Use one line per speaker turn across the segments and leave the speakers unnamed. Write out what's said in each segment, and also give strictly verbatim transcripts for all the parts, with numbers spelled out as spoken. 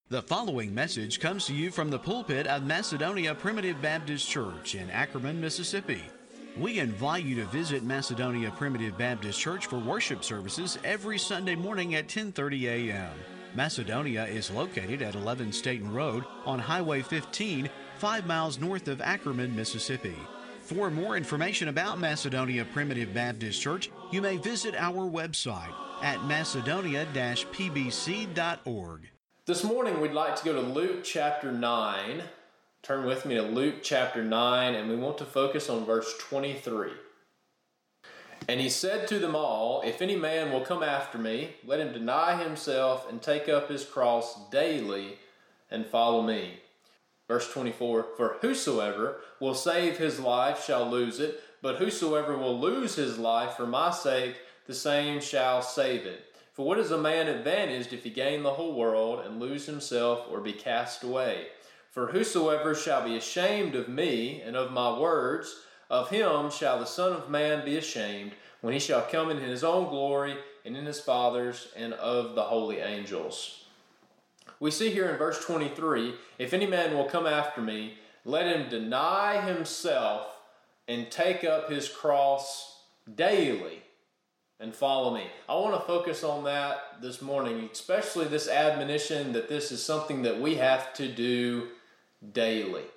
The following message comes to you from the pulpit of Macedonia Primitive Baptist Church in Ackerman, Mississippi. We invite you to visit Macedonia Primitive Baptist Church for worship services every Sunday morning at ten thirty a.m. Macedonia is located at eleven Staten Road on Highway fifteen, five miles north of Ackerman, Mississippi. For more information about Macedonia Primitive Baptist Church, you may visit our website at macedonia dash p b c dot org.
This morning we'd like to go to Luke chapter nine. Turn with me to Luke chapter nine, and we want to focus on verse twenty-three. And he said to them all, "If any man will come after me, let him deny himself and take up his cross daily and follow me." Verse twenty-four, "For whosoever will save his life shall lose it, but whosoever will lose his life for my sake, the same shall save it. For what is a man advantaged if he gain the whole world and lose himself or be cast away? For whosoever shall be ashamed of me and of my words, of him shall the Son of Man be ashamed, when he shall come in his own glory and in his Father's and of the holy angels." We see here in verse twenty-three, "If any man will come after me, let him deny himself and take up his cross daily and follow me." I want to focus on that this morning, especially this admonition that this is something that we have to do daily.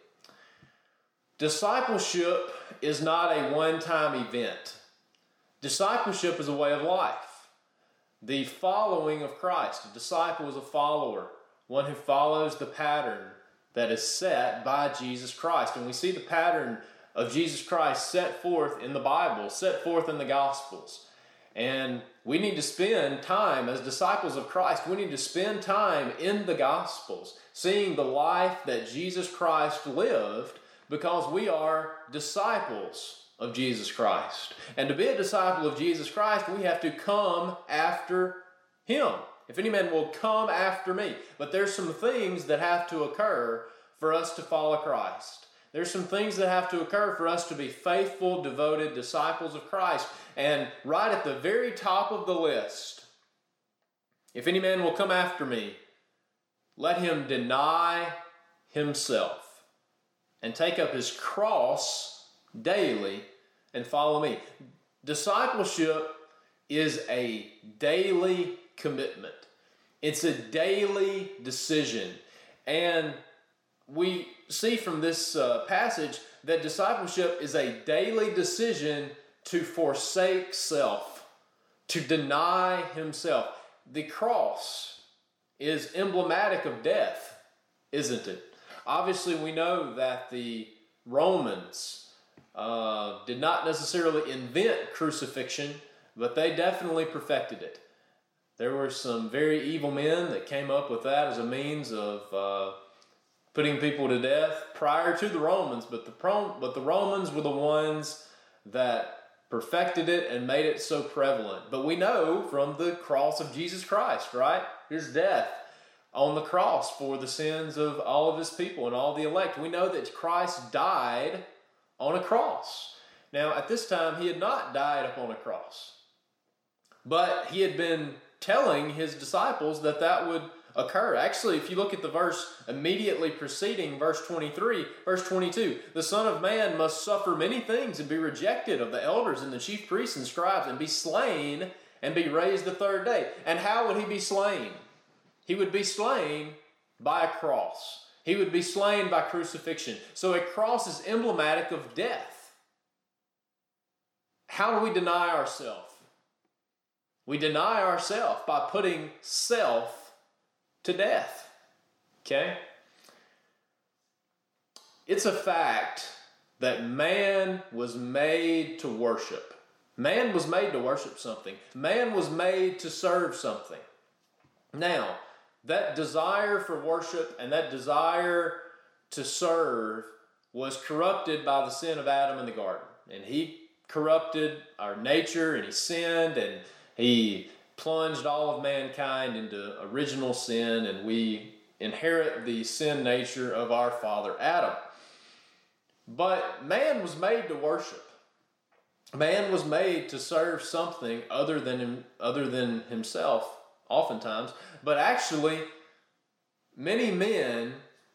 Discipleship is not a one-time event. Discipleship is a way of life. The following of Christ. A disciple is a follower, one who follows the pattern that is set by Jesus Christ. And we see the pattern of Jesus Christ set forth in the Bible, set forth in the Gospels. And we need to spend time as disciples of Christ. We need to spend time in the Gospels, seeing the life that Jesus Christ lived, because we are disciples of Jesus Christ. And to be a disciple of Jesus Christ, we have to come after Him. "If any man will come after me." But there's some things that have to occur for us to follow Christ. There's some things that have to occur for us to be faithful, devoted disciples of Christ. And right at the very top of the list, "If any man will come after me, let him deny himself and take up his cross daily and follow me." Discipleship is a daily commitment. It's a daily decision. And we see from this uh, passage that discipleship is a daily decision to forsake self, to deny himself. The cross is emblematic of death, isn't it? Obviously, we know that the Romans uh, did not necessarily invent crucifixion, but they definitely perfected it. There were some very evil men that came up with that as a means of uh, putting people to death prior to the Romans, but the pro- but the Romans were the ones that perfected it and made it so prevalent. But we know from the cross of Jesus Christ, right? His death on the cross for the sins of all of his people and all the elect. We know that Christ died on a cross. Now, at this time, he had not died upon a cross, but he had been telling his disciples that that would occur. Actually, if you look at the verse immediately preceding verse twenty-three, verse twenty-two, "The Son of Man must suffer many things and be rejected of the elders and the chief priests and scribes and be slain and be raised the third day." And how would he be slain? He would be slain by a cross. He would be slain by crucifixion. So a cross is emblematic of death. How do we deny ourselves? We deny ourselves by putting self to death. Okay? It's a fact that man was made to worship. Man was made to worship something. Man was made to serve something. Now, that desire for worship and that desire to serve was corrupted by the sin of Adam in the garden. And he corrupted our nature, and he sinned, and he plunged all of mankind into original sin, and we inherit the sin nature of our father Adam. But man was made to worship. Man was made to serve something other than him, other than himself, oftentimes. But actually, many men,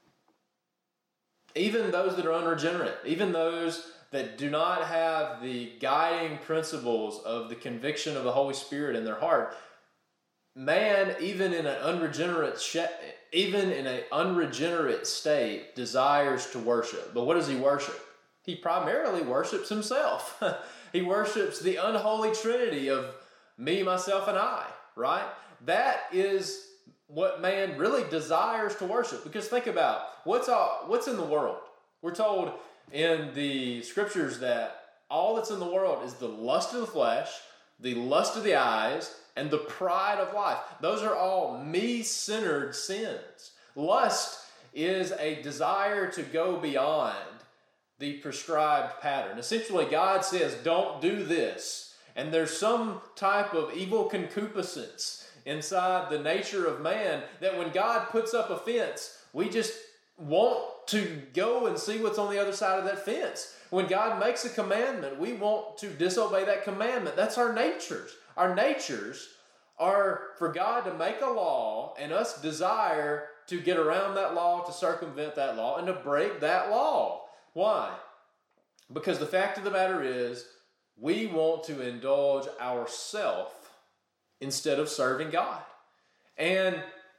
even those that are unregenerate, even those that do not have the guiding principles of the conviction of the Holy Spirit in their heart, man, even in an unregenerate, even in an unregenerate state, desires to worship. But what does he worship? He primarily worships himself. He worships the unholy trinity of me, myself, and I, right? That is what man really desires to worship. Because think about what's all, what's in the world. We're told in the scriptures that all that's in the world is the lust of the flesh, the lust of the eyes, and the pride of life. Those are all me-centered sins. Lust is a desire to go beyond the prescribed pattern. Essentially, God says, don't do this. And there's some type of evil concupiscence inside the nature of man that when God puts up a fence, we just want to go and see what's on the other side of that fence. When God makes a commandment, we want to disobey that commandment. That's our natures. Our natures are for God to make a law and us desire to get around that law, to circumvent that law, and to break that law. Why? Because the fact of the matter is, we want to indulge ourselves instead of serving God. And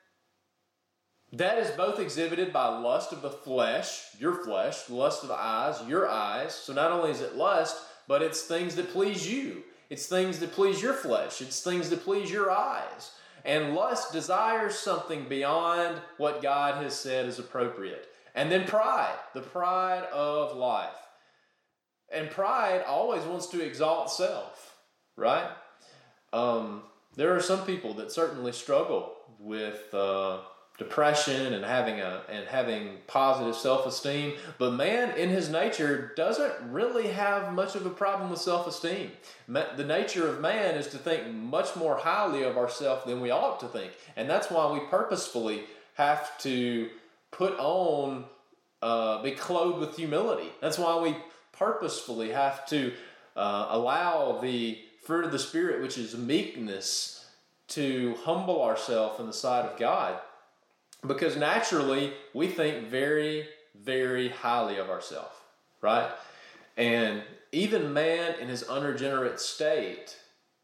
that is both exhibited by lust of the flesh, your flesh, lust of the eyes, your eyes. So not only is it lust, but it's things that please you. It's things that please your flesh. It's things that please your eyes. And lust desires something beyond what God has said is appropriate. And then pride, the pride of life. And pride always wants to exalt self, right? Um, there are some people that certainly struggle with uh, depression and having a and having positive self-esteem, but man in his nature doesn't really have much of a problem with self-esteem. The nature of man is to think much more highly of ourselves than we ought to think, and that's why we purposefully have to put on, uh, be clothed with humility. That's why we purposefully have to uh, allow the fruit of the Spirit, which is meekness, to humble ourselves in the sight of God. Because naturally, we think very, very highly of ourselves, right? And even man in his unregenerate state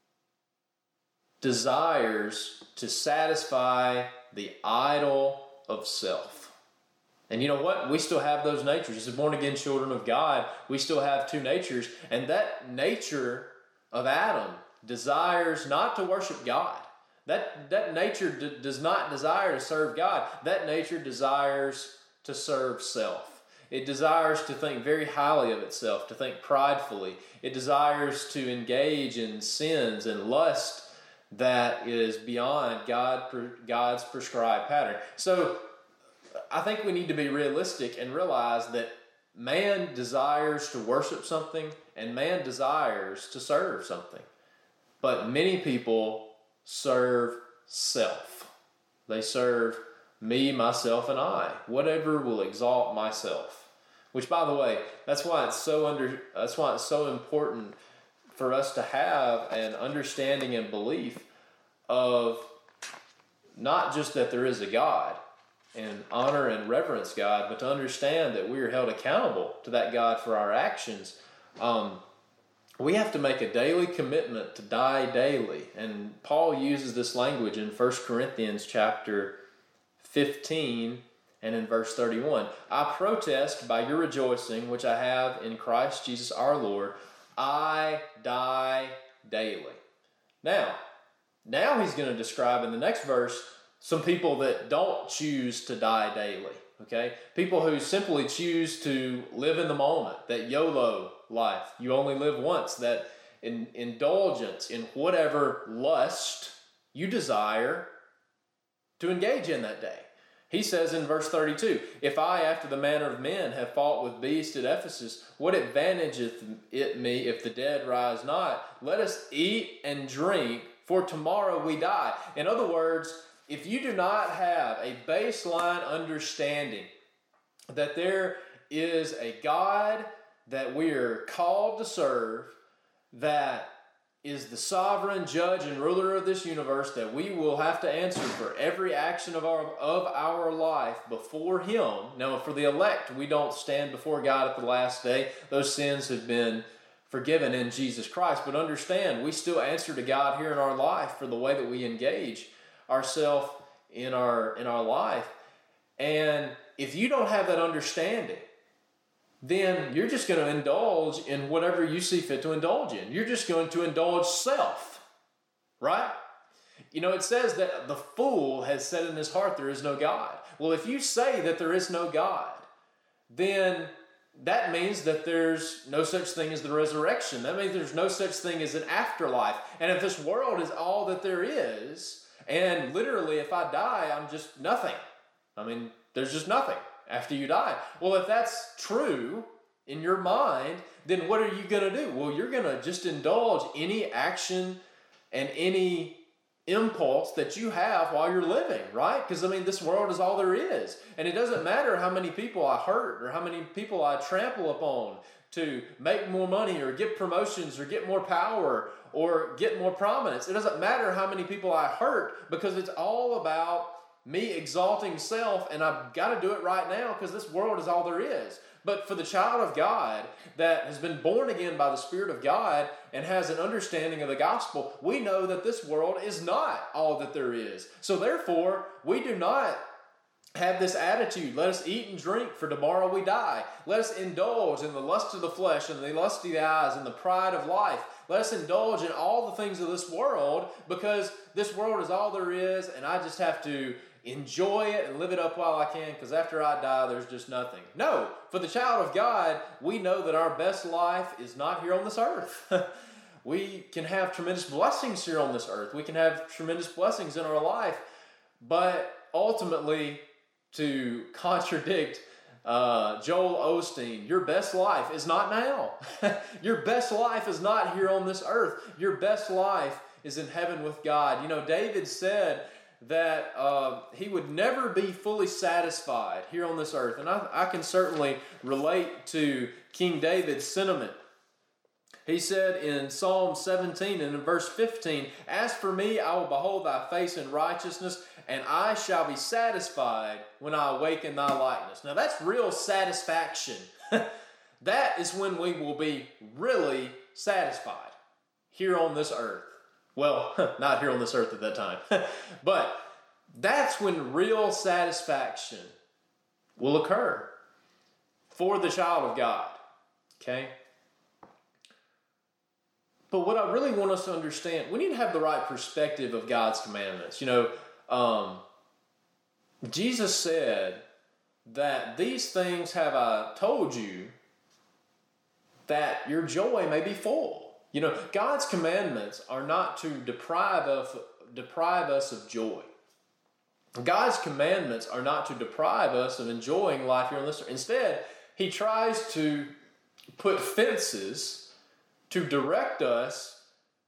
desires to satisfy the idol of self. And you know what? We still have those natures. As born-again children of God, we still have two natures. And that nature of Adam desires not to worship God. That, that nature d- does not desire to serve God. That nature desires to serve self. It desires to think very highly of itself, to think pridefully. It desires to engage in sins and lust that is beyond God, God's prescribed pattern. So I think we need to be realistic and realize that man desires to worship something and man desires to serve something. But many people serve self. They serve me, myself, and I. Whatever will exalt myself. Which, by the way, that's why it's so under. That's why it's so important for us to have an understanding and belief of not just that there is a God and honor and reverence God, but to understand that we are held accountable to that God for our actions. Um, We have to make a daily commitment to die daily. And Paul uses this language in First Corinthians chapter fifteen and in verse thirty-one. I protest by your rejoicing, which I have in Christ Jesus our Lord, I die daily. Now, now he's going to describe in the next verse some people that don't choose to die daily. Okay? People who simply choose to live in the moment, that YOLO life. You only live once. That in, indulgence in whatever lust you desire to engage in that day. He says in verse thirty-two, if I, after the manner of men, have fought with beasts at Ephesus, what advantageth it me if the dead rise not? Let us eat and drink, for tomorrow we die. In other words, if you do not have a baseline understanding that there is a God that we are called to serve, that is the sovereign judge and ruler of this universe, that we will have to answer for every action of our of our life before Him. Now, for the elect, we don't stand before God at the last day. Those sins have been forgiven in Jesus Christ. But understand, we still answer to God here in our life for the way that we engage ourselves in our in our life. And if you don't have that understanding, then you're just going to indulge in whatever you see fit to indulge in. You're just going to indulge self, right? You know, it says that the fool has said in his heart, there is no God. Well, if you say that there is no God, then that means that there's no such thing as the resurrection. That means there's no such thing as an afterlife. And if this world is all that there is, and literally if I die, I'm just nothing. I mean, there's just nothing after you die. Well, if that's true in your mind, then what are you going to do? Well, you're going to just indulge any action and any impulse that you have while you're living, right? Because, I mean, this world is all there is. And it doesn't matter how many people I hurt or how many people I trample upon to make more money or get promotions or get more power or get more prominence. It doesn't matter how many people I hurt, because it's all about me exalting self, and I've got to do it right now because this world is all there is. But for the child of God that has been born again by the Spirit of God and has an understanding of the gospel, we know that this world is not all that there is. So therefore, we do not have this attitude, let us eat and drink, for tomorrow we die. Let us indulge in the lust of the flesh and the lust of the eyes and the pride of life. Let us indulge in all the things of this world, because this world is all there is, and I just have to enjoy it and live it up while I can, because after I die, there's just nothing. No, for the child of God, we know that our best life is not here on this earth. We can have tremendous blessings here on this earth. We can have tremendous blessings in our life, but ultimately, to contradict uh, Joel Osteen, your best life is not now. Your best life is not here on this earth. Your best life is in heaven with God. You know, David said that uh, he would never be fully satisfied here on this earth. And I, I can certainly relate to King David's sentiment. He said in Psalm seventeen and in verse fifteen, "As for me, I will behold thy face in righteousness, and I shall be satisfied when I awake in thy likeness." Now that's real satisfaction. That is when we will be really satisfied here on this earth. Well, not here on this earth at that time. But that's when real satisfaction will occur for the child of God. Okay? But what I really want us to understand, we need to have the right perspective of God's commandments. You know, um, Jesus said that these things have I told you that your joy may be full. You know, God's commandments are not to deprive of, deprive us of joy. God's commandments are not to deprive us of enjoying life here on this earth. Instead, He tries to put fences to direct us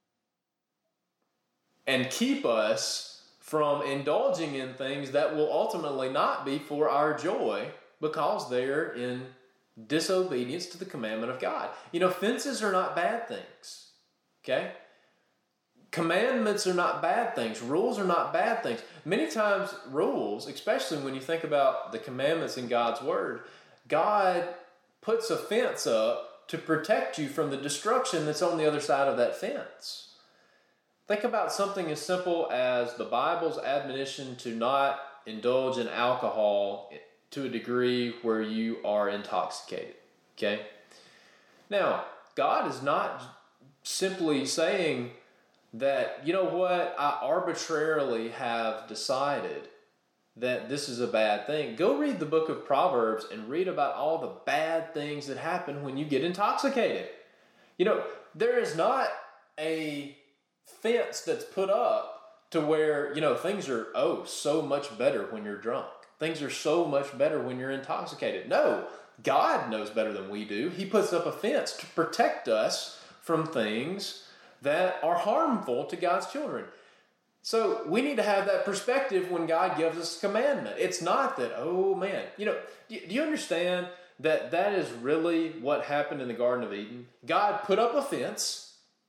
and keep us from indulging in things that will ultimately not be for our joy, because they're in disobedience to the commandment of God. You know, fences are not bad things, okay? Commandments are not bad things. Rules are not bad things. Many times rules, especially when you think about the commandments in God's Word, God puts a fence up to protect you from the destruction that's on the other side of that fence. Think about something as simple as the Bible's admonition to not indulge in alcohol to a degree where you are intoxicated, okay? Now, God is not simply saying that, you know what, I arbitrarily have decided that this is a bad thing. Go read the book of Proverbs and read about all the bad things that happen when you get intoxicated. You know, there is not a fence that's put up to where, you know, things are, oh, so much better when you're drunk. Things are so much better when you're intoxicated. No, God knows better than we do. He puts up a fence to protect us from things that are harmful to God's children. So we need to have that perspective when God gives us a commandment. It's not that, oh man, you know, do you understand that that is really what happened in the Garden of Eden? God put up a fence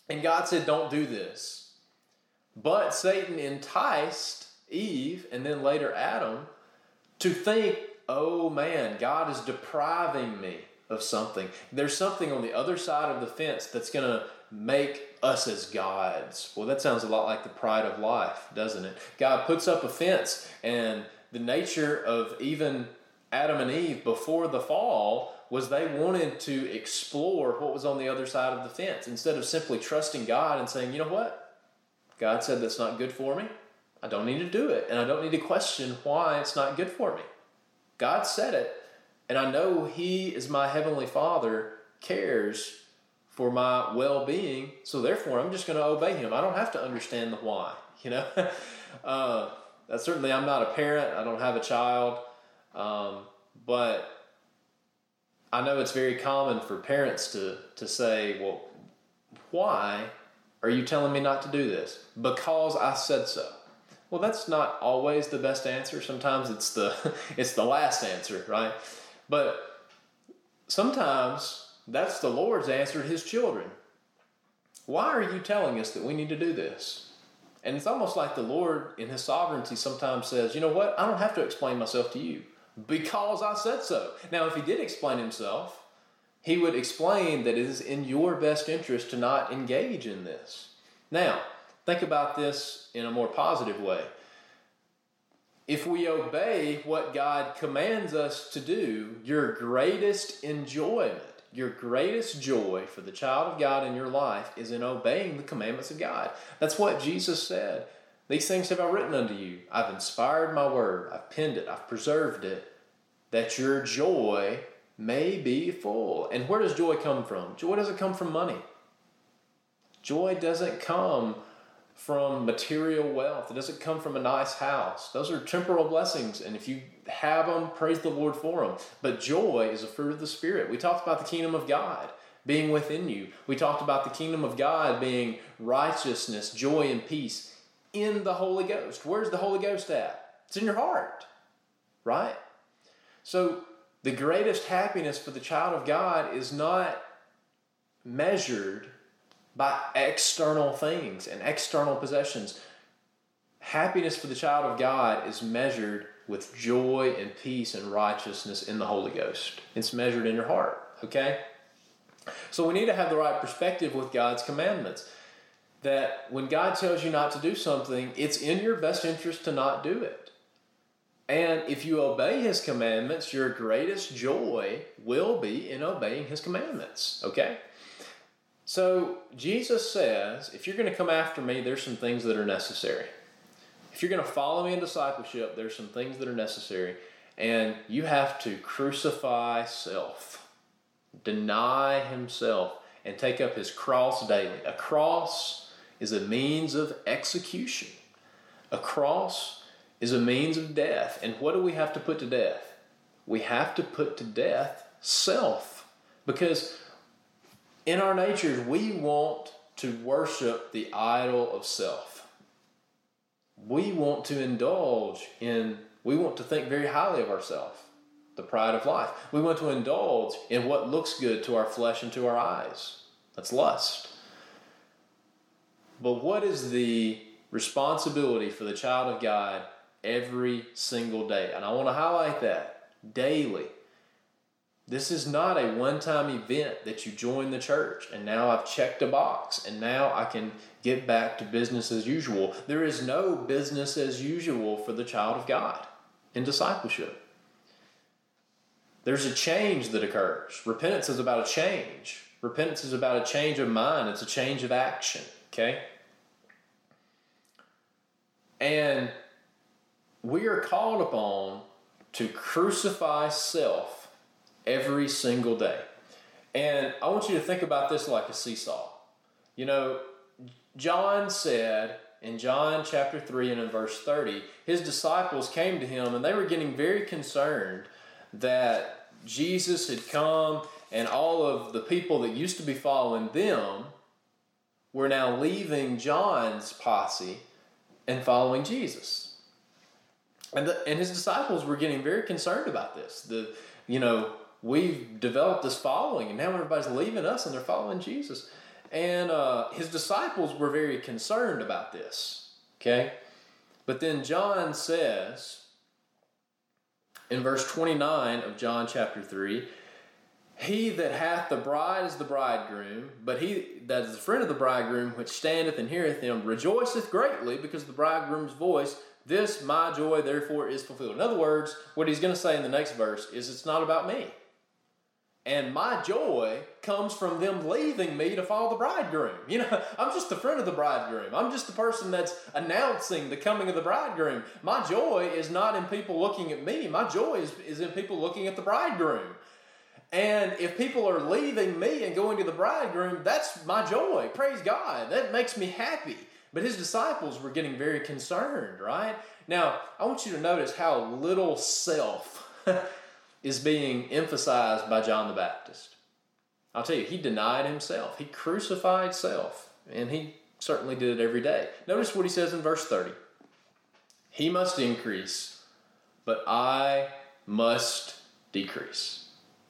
And God said, don't do this. But Satan enticed Eve and then later Adam to think, oh man, God is depriving me of something. There's something on the other side of the fence that's going to make us as gods. Well, that sounds a lot like the pride of life, doesn't it? God puts up a fence, and the nature of even Adam and Eve before the fall was they wanted to explore what was on the other side of the fence instead of simply trusting God and saying, you know what? God said that's not good for me. I don't need to do it, and I don't need to question why it's not good for me. God said it, and I know He is my Heavenly Father, cares for my well-being, so therefore I'm just going to obey Him. I don't have to understand the why, you know. uh, that certainly, I'm not a parent. I don't have a child, um, but I know it's very common for parents to to say, well, why are you telling me not to do this? Because I said so. Well, that's not always the best answer. Sometimes it's the it's the last answer, right? But sometimes that's the Lord's answer to His children. Why are you telling us that we need to do this? And it's almost like the Lord in His sovereignty sometimes says, you know what? I don't have to explain myself to you because I said so. Now, if He did explain Himself, He would explain that it is in your best interest to not engage in this. Now, think about this in a more positive way. If we obey what God commands us to do, your greatest enjoyment, your greatest joy for the child of God in your life is in obeying the commandments of God. That's what Jesus said. These things have I written unto you. I've inspired my word. I've penned it. I've preserved it, that your joy may be full. And where does joy come from? Joy doesn't come from money. Joy doesn't come from material wealth. It doesn't come from a nice house. Those are temporal blessings, and if you have them, praise the Lord for them. But joy is a fruit of the Spirit. We talked about the kingdom of God being within you. We talked about the kingdom of God being righteousness, joy, and peace in the Holy Ghost. Where's the Holy Ghost at? It's in your heart, right? So the greatest happiness for the child of God is not measured by external things and external possessions. Happiness for the child of God is measured with joy and peace and righteousness in the Holy Ghost. It's measured in your heart, okay? So we need to have the right perspective with God's commandments. That when God tells you not to do something, it's in your best interest to not do it. And if you obey His commandments, your greatest joy will be in obeying His commandments, okay? So Jesus says, if you're going to come after me, there's some things that are necessary. If you're going to follow me in discipleship, there's some things that are necessary. And you have to crucify self, deny himself, and take up his cross daily. A cross is a means of execution. A cross is a means of death. And what do we have to put to death? We have to put to death self. Because in our natures, we want to worship the idol of self. We want to indulge in, we want to think very highly of ourselves, the pride of life. We want to indulge in what looks good to our flesh and to our eyes. That's lust. But what is the responsibility for the child of God every single day? And I want to highlight that daily. This is not a one-time event that you join the church and now I've checked a box and now I can get back to business as usual. There is no business as usual for the child of God in discipleship. There's a change that occurs. Repentance is about a change. Repentance is about a change of mind. It's a change of action, okay? And we are called upon to crucify self every single day. And I want you to think about this like a seesaw. You know, John said in John chapter three and in verse thirty, his disciples came to him and they were getting very concerned that Jesus had come and all of the people that used to be following them were now leaving John's posse and following Jesus. And, the, and his disciples were getting very concerned about this. The, you know, we've developed this following and now everybody's leaving us and they're following Jesus. And uh, his disciples were very concerned about this. Okay? But then John says, in verse twenty-nine of John chapter three, he that hath the bride is the bridegroom, but he that is the friend of the bridegroom, which standeth and heareth him, rejoiceth greatly because of the bridegroom's voice. This my joy therefore is fulfilled. In other words, what he's going to say in the next verse is, it's not about me. And my joy comes from them leaving me to follow the bridegroom. You know, I'm just the friend of the bridegroom. I'm just the person that's announcing the coming of the bridegroom. My joy is not in people looking at me. My joy is, is in people looking at the bridegroom. And if people are leaving me and going to the bridegroom, that's my joy. Praise God. That makes me happy. But his disciples were getting very concerned, right? Now, I want you to notice how little self is being emphasized by John the Baptist. I'll tell you, he denied himself. He crucified self, and he certainly did it every day. Notice what he says in verse thirty. He must increase, but I must decrease.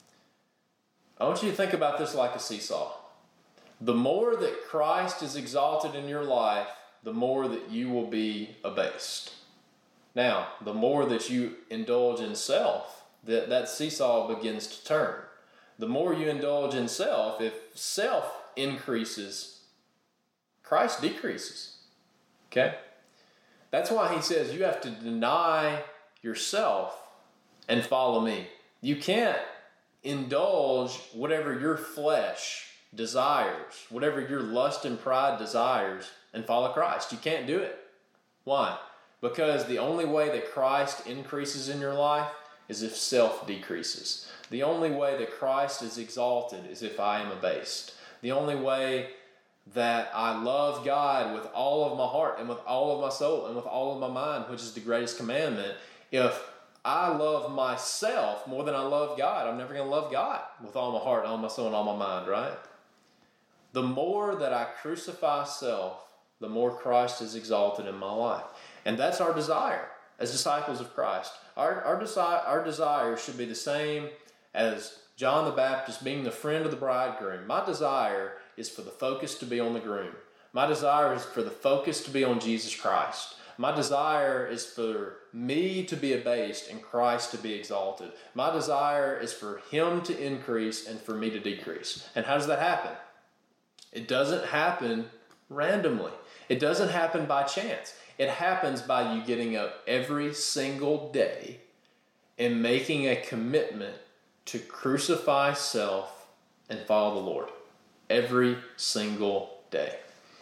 I want you to think about this like a seesaw. The more that Christ is exalted in your life, the more that you will be abased. Now, the more that you indulge in self, that, that seesaw begins to turn. The more you indulge in self, if self increases, Christ decreases. Okay? That's why he says you have to deny yourself and follow me. You can't indulge whatever your flesh desires, whatever your lust and pride desires, and follow Christ. You can't do it. Why? Because the only way that Christ increases in your life is if self decreases. The only way that Christ is exalted is if I am abased. The only way that I love God with all of my heart and with all of my soul and with all of my mind, which is the greatest commandment, if I love myself more than I love God, I'm never going to love God with all my heart, all my soul, and all my mind, right? The more that I crucify self, the more Christ is exalted in my life. And that's our desire as disciples of Christ. Our, our, desire, our desire should be the same as John the Baptist being the friend of the bridegroom. My desire is for the focus to be on the groom. My desire is for the focus to be on Jesus Christ. My desire is for me to be abased and Christ to be exalted. My desire is for him to increase and for me to decrease. And how does that happen? It doesn't happen randomly. It doesn't happen by chance. It happens by you getting up every single day and making a commitment to crucify self and follow the Lord. Every single day.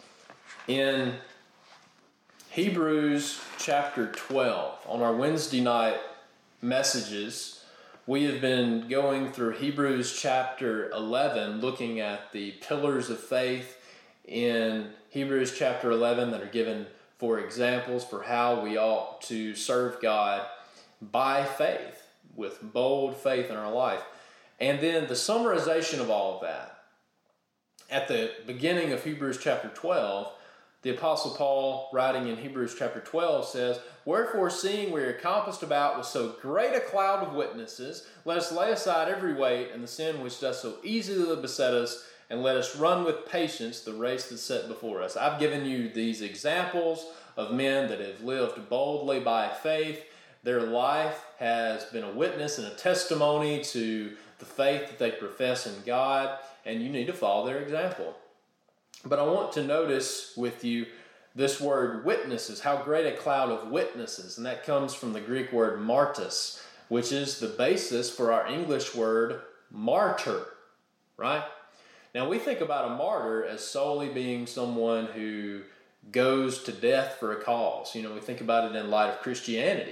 In Hebrews chapter twelve, on our Wednesday night messages, we have been going through Hebrews chapter eleven, looking at the pillars of faith in Hebrews chapter eleven that are given for examples for how we ought to serve God by faith, with bold faith in our life. And then the summarization of all of that. At the beginning of Hebrews chapter twelve, the Apostle Paul, writing in Hebrews chapter twelve, says, "Wherefore, seeing we are compassed about with so great a cloud of witnesses, let us lay aside every weight and the sin which does so easily beset us, and let us run with patience the race that's set before us." I've given you these examples of men that have lived boldly by faith. Their life has been a witness and a testimony to the faith that they profess in God, and you need to follow their example. But I want to notice with you this word witnesses, how great a cloud of witnesses, and that comes from the Greek word martus, which is the basis for our English word martyr, right? Now we think about a martyr as solely being someone who goes to death for a cause. You know, we think about it in light of Christianity,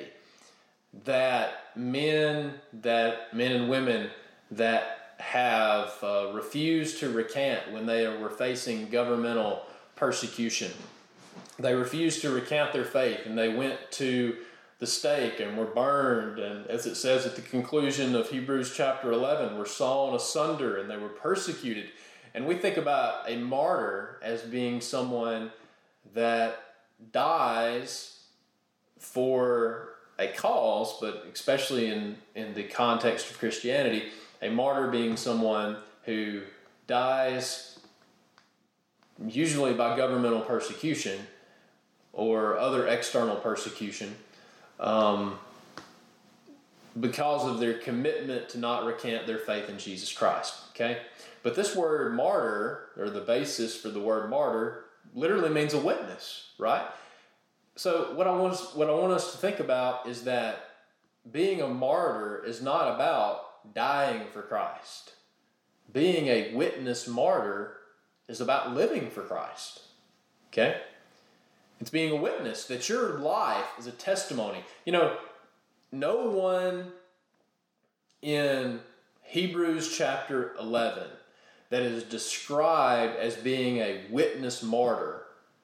that men, that men and women that have uh, refused to recant when they were facing governmental persecution. They refused to recant their faith, and they went to the stake and were burned, and as it says at the conclusion of Hebrews chapter eleven, were sawn asunder and they were persecuted. And we think about a martyr as being someone that dies for a cause, but especially in, in the context of Christianity, a martyr being someone who dies usually by governmental persecution or other external persecution, um, because of their commitment to not recant their faith in Jesus Christ. Okay? But this word martyr, or the basis for the word martyr, literally means a witness, right? So what I want us, what I want us to think about is that being a martyr is not about dying for Christ. Being a witness martyr is about living for Christ. Okay? It's being a witness, that your life is a testimony. You know, no one in Hebrews chapter eleven that is described as being a witness martyr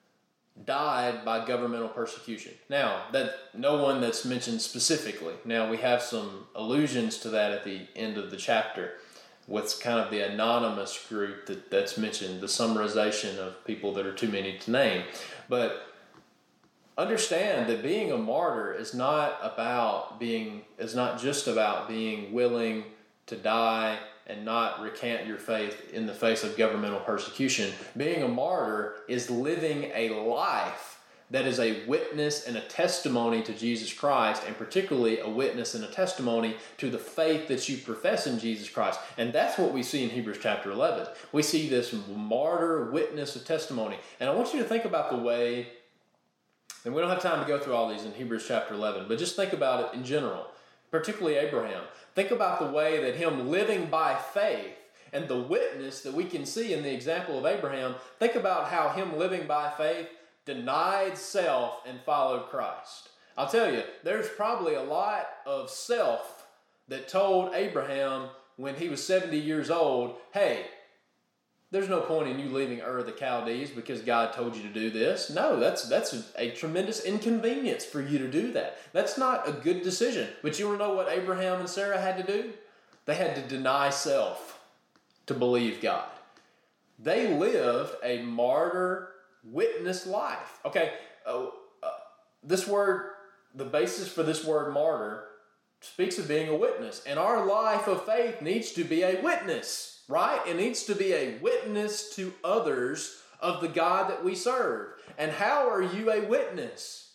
died by governmental persecution. Now, that no one that's mentioned specifically. Now, we have some allusions to that at the end of the chapter with kind of the anonymous group that, that's mentioned, the summarization of people that are too many to name. But understand that being a martyr is not about being, is not just about being willing to die and not recant your faith in the face of governmental persecution. Being a martyr is living a life that is a witness and a testimony to Jesus Christ, and particularly a witness and a testimony to the faith that you profess in Jesus Christ. And that's what we see in Hebrews chapter eleven. We see this martyr witness of testimony. And I want you to think about the way, and we don't have time to go through all these in Hebrews chapter eleven, but just think about it in general, particularly Abraham. Think about the way that him living by faith and the witness that we can see in the example of Abraham. Think about how him living by faith denied self and followed Christ. I'll tell you, there's probably a lot of self that told Abraham when he was seventy years old, hey, there's no point in you leaving Ur of the Chaldees because God told you to do this. No, that's that's a, a tremendous inconvenience for you to do that. That's not a good decision. But you want to know what Abraham and Sarah had to do? They had to deny self to believe God. They lived a martyr witness life. Okay, uh, uh, this word, the basis for this word martyr, speaks of being a witness. And our life of faith needs to be a witness. Right? It needs to be a witness to others of the God that we serve. And how are you a witness?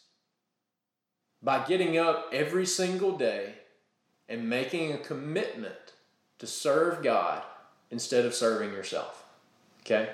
By getting up every single day and making a commitment to serve God instead of serving yourself. Okay?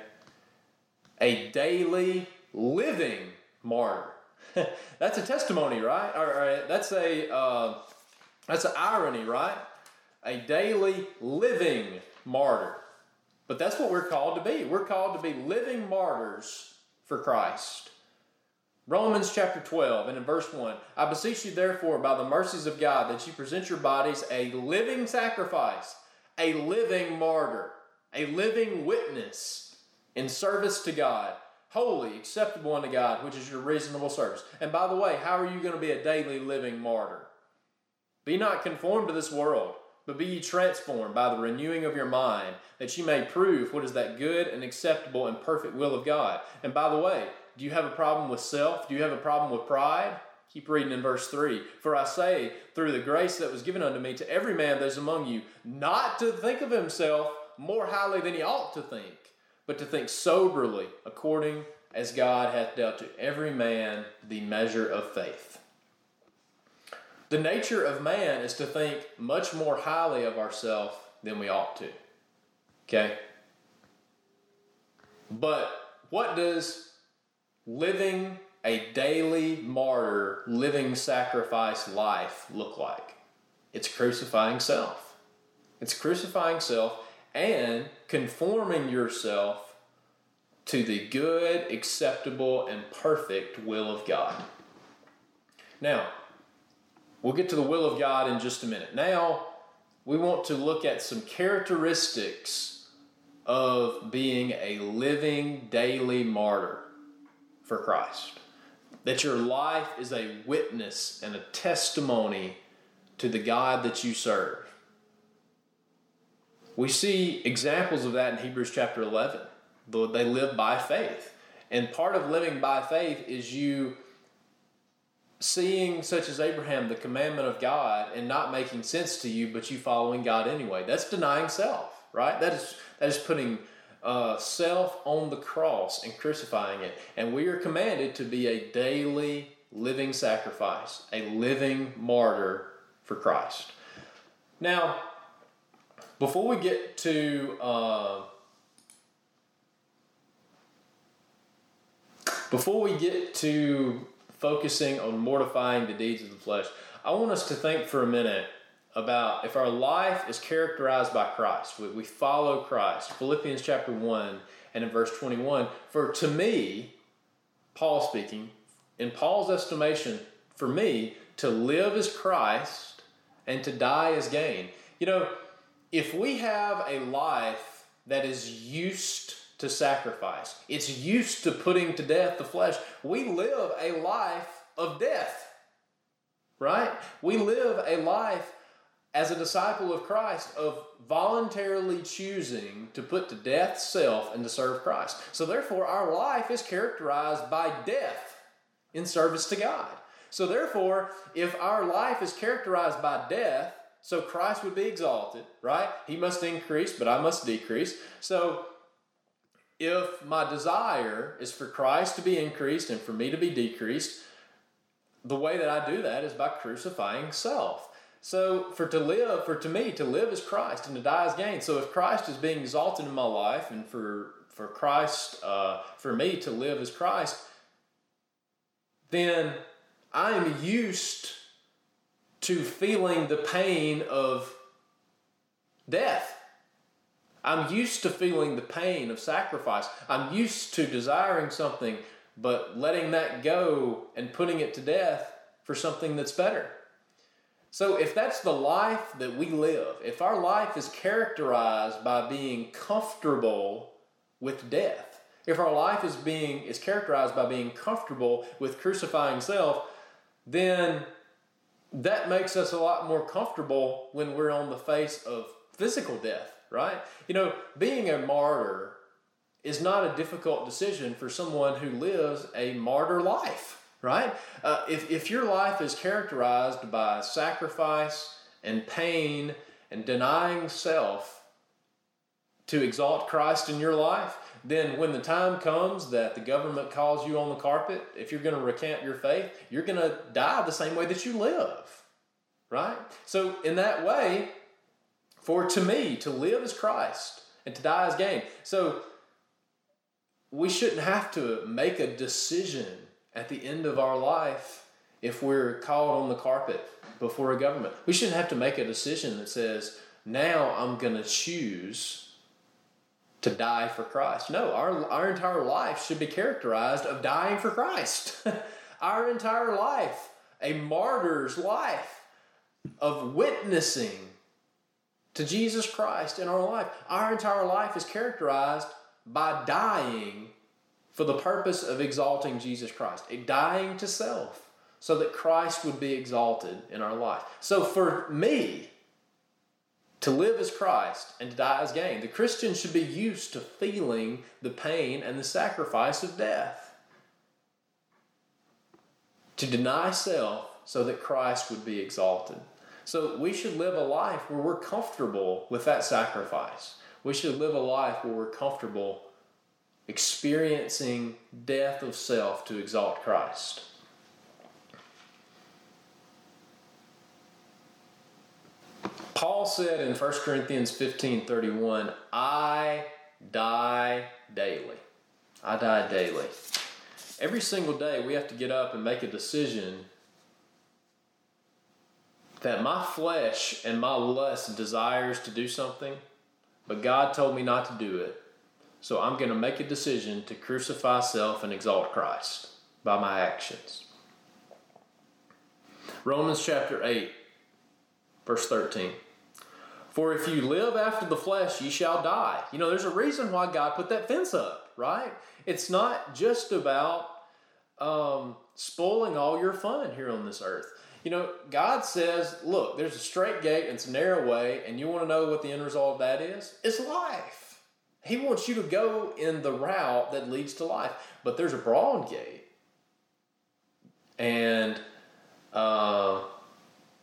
A daily living martyr. That's a testimony, right? Or, or that's a uh, that's an irony, right? A daily living martyr. But that's what we're called to be. We're called to be living martyrs for Christ. Romans chapter twelve and in verse one, I beseech you therefore by the mercies of God that you present your bodies a living sacrifice, a living martyr, a living witness in service to God, holy, acceptable unto God, which is your reasonable service. And by the way, how are you going to be a daily living martyr? Be not conformed to this world, but be ye transformed by the renewing of your mind, that ye may prove what is that good and acceptable and perfect will of God. And by the way, do you have a problem with self? Do you have a problem with pride? Keep reading in verse three. For I say, through the grace that was given unto me, to every man that is among you, not to think of himself more highly than he ought to think, but to think soberly, according as God hath dealt to every man the measure of faith. The nature of man is to think much more highly of ourselves than we ought to. Okay? But what does living a daily martyr, living sacrifice life look like? It's crucifying self. It's crucifying self and conforming yourself to the good, acceptable, and perfect will of God. Now, we'll get to the will of God in just a minute. Now, we want to look at some characteristics of being a living daily martyr for Christ. That your life is a witness and a testimony to the God that you serve. We see examples of that in Hebrews chapter eleven. They live by faith. And part of living by faith is you seeing, such as Abraham, the commandment of God and not making sense to you, but you following God anyway. That's denying self, right? That is that is putting uh, self on the cross and crucifying it. And we are commanded to be a daily living sacrifice, a living martyr for Christ. Now, before we get to uh, before we get to focusing on mortifying the deeds of the flesh, I want us to think for a minute about if our life is characterized by Christ. We, we follow Christ. Philippians chapter one and in verse twenty-one, for to me, Paul speaking, in Paul's estimation, for me, to live is Christ and to die is gain. You know, if we have a life that is used to sacrifice, it's used to putting to death the flesh, we live a life of death, right? We live a life as a disciple of Christ of voluntarily choosing to put to death self and to serve Christ. So therefore, our life is characterized by death in service to God. So therefore, if our life is characterized by death, so Christ would be exalted, right? He must increase, but I must decrease. So if my desire is for Christ to be increased and for me to be decreased, the way that I do that is by crucifying self. So for to live, for to me, to live is Christ and to die is gain. So if Christ is being exalted in my life and for, for Christ, uh, for me to live as Christ, then I am used to feeling the pain of death. I'm used to feeling the pain of sacrifice. I'm used to desiring something, but letting that go and putting it to death for something that's better. So if that's the life that we live, if our life is characterized by being comfortable with death, if our life is being is characterized by being comfortable with crucifying self, then that makes us a lot more comfortable when we're on the face of physical death, right? You know, being a martyr is not a difficult decision for someone who lives a martyr life. Right? Uh, if, if your life is characterized by sacrifice and pain and denying self to exalt Christ in your life, then when the time comes that the government calls you on the carpet, if you're going to recant your faith, you're going to die the same way that you live. Right? So in that way, for to me, to live is Christ and to die is gain. So we shouldn't have to make a decision at the end of our life if we're called on the carpet before a government. We shouldn't have to make a decision that says, now I'm going to choose to die for Christ. No, our, our entire life should be characterized of dying for Christ. Our entire life, a martyr's life of witnessing to Jesus Christ in our life. Our entire life is characterized by dying for the purpose of exalting Jesus Christ, a dying to self, so that Christ would be exalted in our life. So for me, to live as Christ and to die as gain, the Christian should be used to feeling the pain and the sacrifice of death. To deny self so that Christ would be exalted. So we should live a life where we're comfortable with that sacrifice. We should live a life where we're comfortable experiencing death of self to exalt Christ. Paul said in First Corinthians fifteen thirty-one, I die daily. I die daily. Every single day we have to get up and make a decision that my flesh and my lust desires to do something, but God told me not to do it. So I'm going to make a decision to crucify self and exalt Christ by my actions. Romans chapter eight, verse thirteen. For if you live after the flesh, ye shall die. You know, there's a reason why God put that fence up, right? It's not just about um, spoiling all your fun here on this earth. You know, God says, look, there's a straight gate and it's a narrow way, and you want to know what the end result of that is? It's life. He wants you to go in the route that leads to life. But there's a broad gate and uh,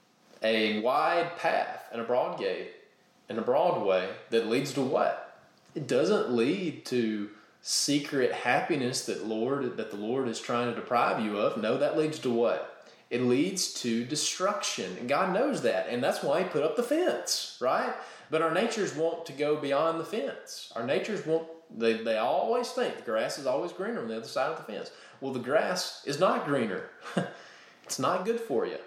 a wide path and a broad gate and a broad way that leads to what? It doesn't lead to secret happiness that Lord that the Lord is trying to deprive you of. No, that leads to what? It leads to destruction. And God knows that. And that's why he put up the fence, right? But our natures want to go beyond the fence. Our natures want, they, they always think the grass is always greener on the other side of the fence. Well, the grass is not greener. It's not good for you.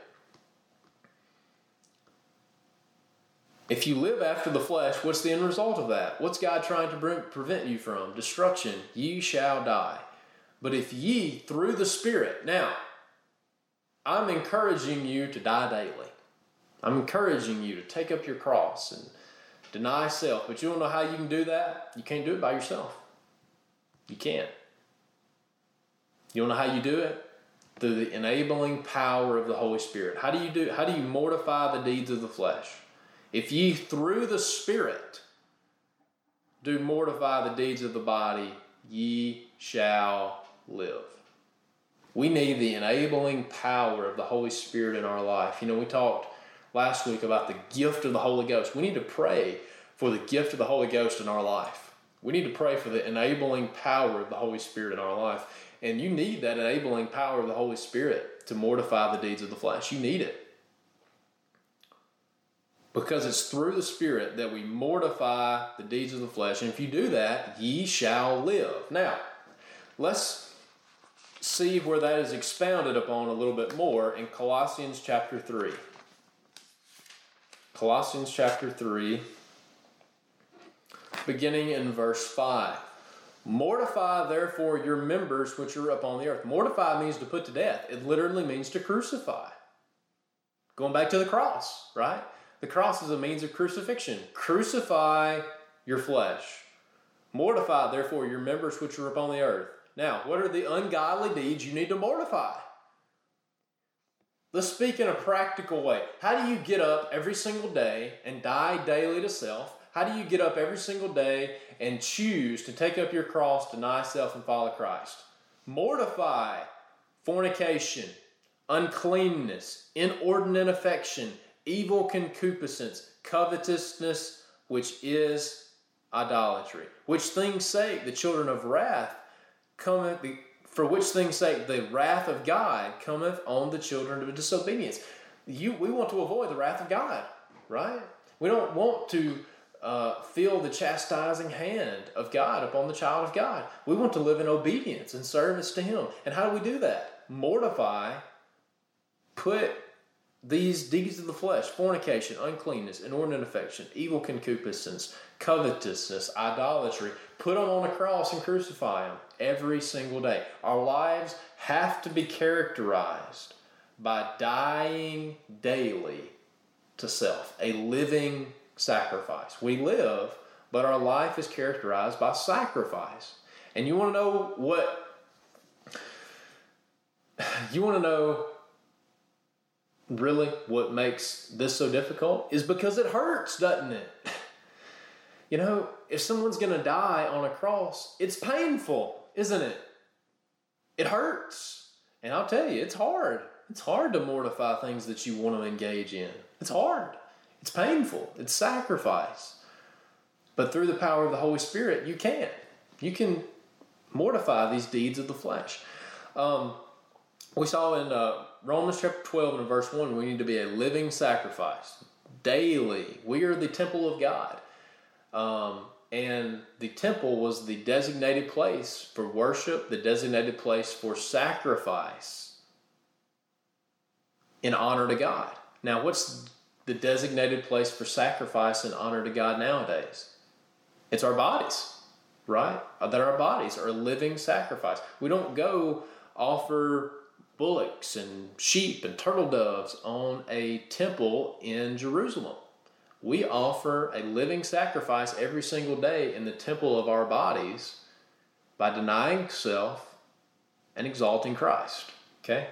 If you live after the flesh, what's the end result of that? What's God trying to bring, prevent you from? Destruction. Ye shall die. But if ye, through the Spirit, now, I'm encouraging you to die daily. I'm encouraging you to take up your cross and deny self. But you don't know how you can do that? You can't do it by yourself. You can't. You don't know how you do it? Through the enabling power of the Holy Spirit. How do you do? How do you mortify the deeds of the flesh? If ye through the Spirit do mortify the deeds of the body, ye shall live. We need the enabling power of the Holy Spirit in our life. You know, we talked last week about the gift of the Holy Ghost. We need to pray for the gift of the Holy Ghost in our life. We need to pray for the enabling power of the Holy Spirit in our life. And you need that enabling power of the Holy Spirit to mortify the deeds of the flesh. You need it. Because it's through the Spirit that we mortify the deeds of the flesh. And if you do that, ye shall live. Now, let's see where that is expounded upon a little bit more in Colossians chapter three. Colossians chapter three, beginning in verse five. Mortify therefore your members which are upon the earth. Mortify means to put to death. It literally means to crucify. Going back to the cross, right? The cross is a means of crucifixion. Crucify your flesh. Mortify, therefore, your members which are upon the earth. Now, what are the ungodly deeds you need to mortify? Let's speak in a practical way. How do you get up every single day and die daily to self? How do you get up every single day and choose to take up your cross, deny self, and follow Christ? Mortify fornication, uncleanness, inordinate affection, evil concupiscence, covetousness, which is idolatry. Which things sake the children of wrath cometh, for which things sake the wrath of God cometh on the children of disobedience. You, we want to avoid the wrath of God, right? We don't want to uh, feel the chastising hand of God upon the child of God. We want to live in obedience and service to Him. And how do we do that? Mortify, put these deeds of the flesh, fornication, uncleanness, inordinate affection, evil concupiscence, covetousness, idolatry, put them on a cross and crucify them every single day. Our lives have to be characterized by dying daily to self, a living sacrifice. We live, but our life is characterized by sacrifice. And you want to know what, you want to know really what makes this so difficult is because it hurts, doesn't it? You know, if someone's going to die on a cross, it's painful, isn't it? It hurts. And I'll tell you, it's hard. It's hard to mortify things that you want to engage in. It's hard. It's painful. It's sacrifice. But through the power of the Holy Spirit, you can. You can mortify these deeds of the flesh. Um, we saw in uh, Romans chapter twelve and verse one, we need to be a living sacrifice. Daily. We are the temple of God. Um, and the temple was the designated place for worship, the designated place for sacrifice in honor to God. Now, what's the designated place for sacrifice in honor to God nowadays? It's our bodies, right? That our bodies are a living sacrifice. We don't go offer bullocks and sheep and turtle doves on a temple in Jerusalem. We offer a living sacrifice every single day in the temple of our bodies by denying self and exalting Christ. Okay?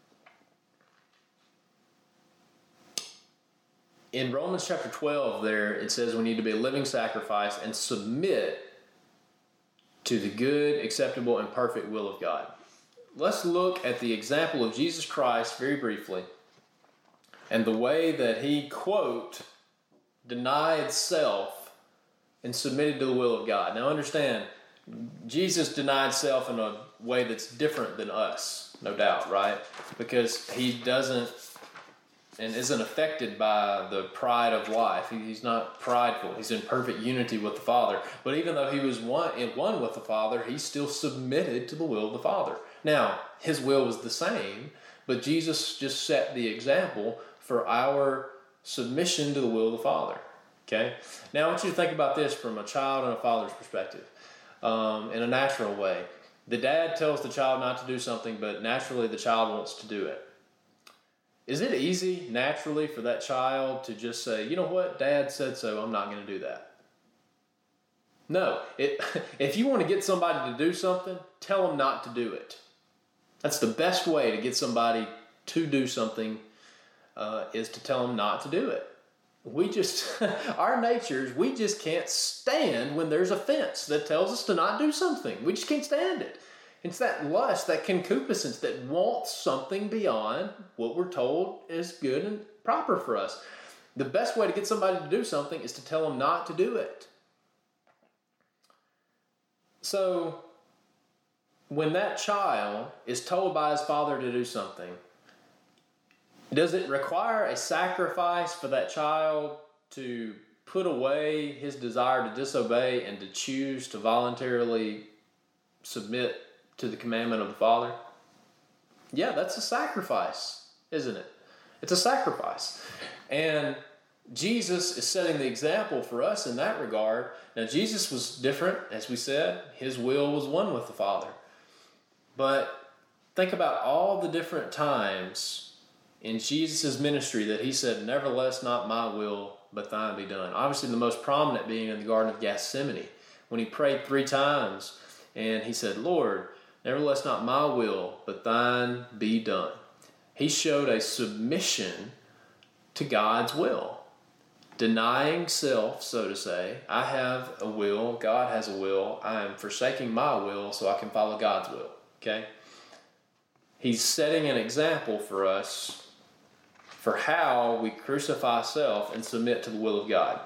In Romans chapter twelve there, it says we need to be a living sacrifice and submit to the good, acceptable, and perfect will of God. Let's look at the example of Jesus Christ very briefly and the way that he, quote, denied self and submitted to the will of God. Now understand, Jesus denied self in a way that's different than us, no doubt, right? Because he doesn't and isn't affected by the pride of life. He, he's not prideful. He's in perfect unity with the Father. But even though he was one in one with the Father, he still submitted to the will of the Father. Now, his will was the same, but Jesus just set the example for our submission to the will of the Father. Okay? Now, I want you to think about this from a child and a father's perspective, um, in a natural way. The dad tells the child not to do something, but naturally the child wants to do it. Is it easy, naturally, for that child to just say, you know what, Dad said so, I'm not going to do that? No. It, if you want to get somebody to do something, tell them not to do it. That's the best way to get somebody to do something, uh, is to tell them not to do it. We just, our natures, we just can't stand when there's a fence that tells us to not do something. We just can't stand it. It's that lust, that concupiscence that wants something beyond what we're told is good and proper for us. The best way to get somebody to do something is to tell them not to do it. So, when that child is told by his father to do something, does it require a sacrifice for that child to put away his desire to disobey and to choose to voluntarily submit to the commandment of the Father? Yeah, that's a sacrifice, isn't it? It's a sacrifice. And Jesus is setting the example for us in that regard. Now, Jesus was different, as we said. His will was one with the Father. But think about all the different times in Jesus' ministry that he said, nevertheless, not my will, but thine be done. Obviously, the most prominent being in the Garden of Gethsemane, when he prayed three times, and he said, Lord, nevertheless, not my will, but thine be done. He showed a submission to God's will. Denying self, so to say. I have a will, God has a will. I am forsaking my will so I can follow God's will. Okay? He's setting an example for us for how we crucify self and submit to the will of God.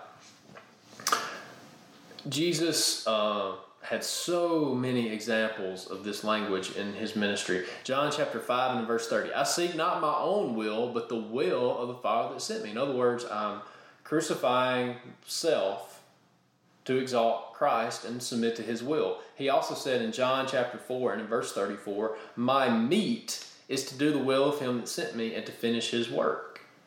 Jesus uh, had so many examples of this language in his ministry. John chapter five and verse thirty. I seek not my own will, but the will of the Father that sent me. In other words, I'm crucifying self to exalt Christ and submit to his will. He also said in John chapter four and in verse thirty-four, my meat is to do the will of him that sent me and to finish his work.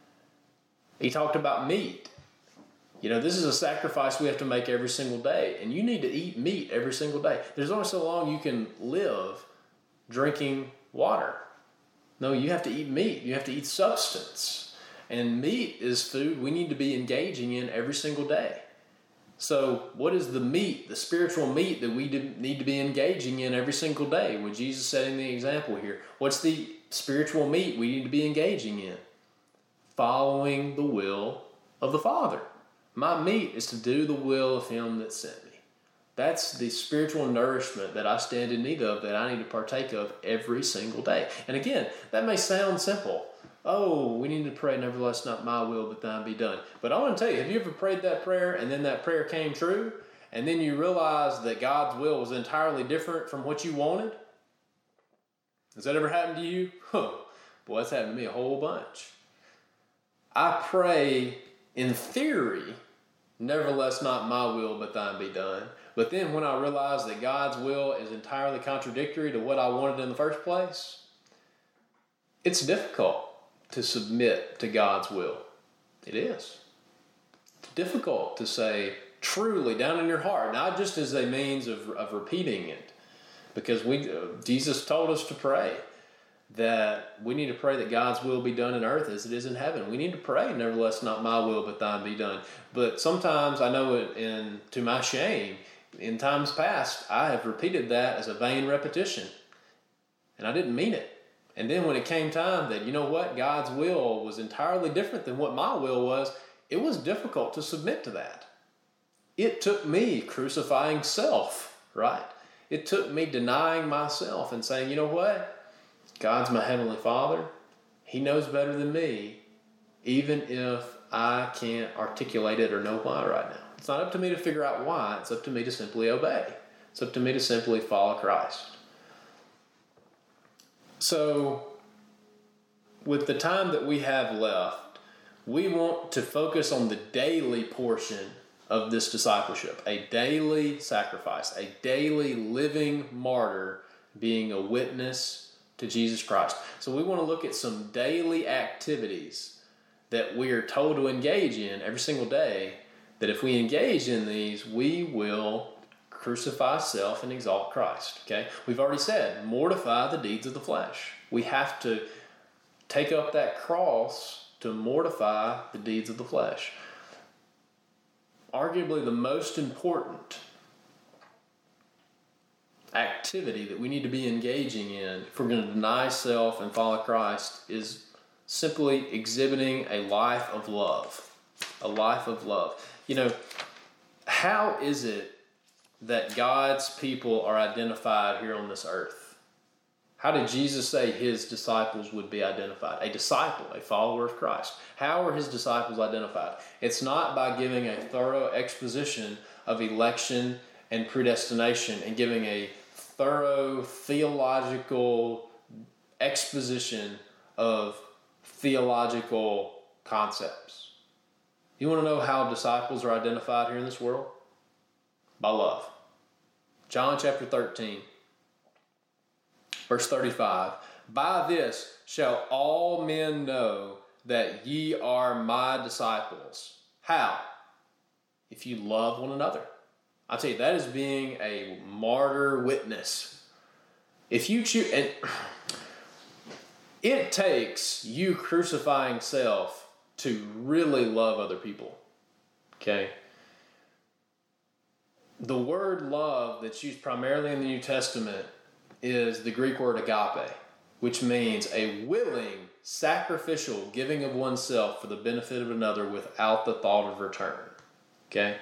He talked about meat. You know, this is a sacrifice we have to make every single day. And you need to eat meat every single day. There's only so long you can live drinking water. No, you have to eat meat. You have to eat substance. And meat is food we need to be engaging in every single day. So what is the meat, the spiritual meat that we need to be engaging in every single day? With Jesus setting the example here. What's the spiritual meat we need to be engaging in? Following the will of the Father. My meat is to do the will of him that sent me. That's the spiritual nourishment that I stand in need of, that I need to partake of every single day. And again, that may sound simple. Oh, we need to pray, nevertheless, not my will, but thine be done. But I want to tell you, have you ever prayed that prayer and then that prayer came true? And then you realized that God's will was entirely different from what you wanted? Has that ever happened to you? Huh. Boy, that's happened to me a whole bunch. I pray in theory, nevertheless, not my will, but thine be done. But then when I realize that God's will is entirely contradictory to what I wanted in the first place, it's difficult to submit to God's will. It is. It's difficult to say truly down in your heart, not just as a means of, of repeating it, because we uh, Jesus told us to pray that we need to pray that God's will be done in earth as it is in heaven. We need to pray, nevertheless, not my will, but thine be done. But sometimes I know it, in to my shame, in times past, I have repeated that as a vain repetition, and I didn't mean it. And then when it came time that, you know what, God's will was entirely different than what my will was, it was difficult to submit to that. It took me crucifying self, right? It took me denying myself and saying, you know what, God's my Heavenly Father. He knows better than me, even if I can't articulate it or know why right now. It's not up to me to figure out why. It's up to me to simply obey. It's up to me to simply follow Christ. So, with the time that we have left, we want to focus on the daily portion of this discipleship. A daily sacrifice. A daily living martyr being a witness to Jesus Christ. So we want to look at some daily activities that we are told to engage in every single day, that if we engage in these, we will crucify self and exalt Christ. Okay? We've already said, mortify the deeds of the flesh. We have to take up that cross to mortify the deeds of the flesh. Arguably the most important activity that we need to be engaging in if we're going to deny self and follow Christ is simply exhibiting a life of love. A life of love. You know, how is it that God's people are identified here on this earth? How did Jesus say his disciples would be identified? A disciple, a follower of Christ. How are his disciples identified? It's not by giving a thorough exposition of election and predestination and giving a thorough theological exposition of theological concepts. You want to know how disciples are identified here in this world? By love. John chapter thirteen, verse thirty-five. By this shall all men know that ye are my disciples. How? If you love one another. I'll tell you, that is being a martyr witness. If you choose, and it takes you crucifying self to really love other people. Okay? The word love that's used primarily in the New Testament is the Greek word agape, which means a willing, sacrificial giving of oneself for the benefit of another without the thought of return. Okay?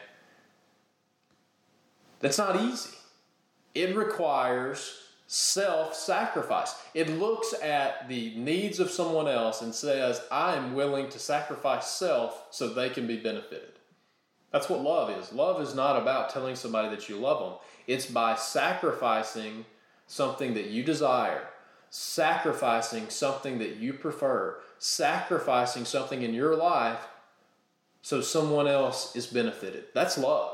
That's not easy. It requires self-sacrifice. It looks at the needs of someone else and says, I am willing to sacrifice self so they can be benefited. That's what love is. Love is not about telling somebody that you love them. It's by sacrificing something that you desire, sacrificing something that you prefer, sacrificing something in your life so someone else is benefited. That's love.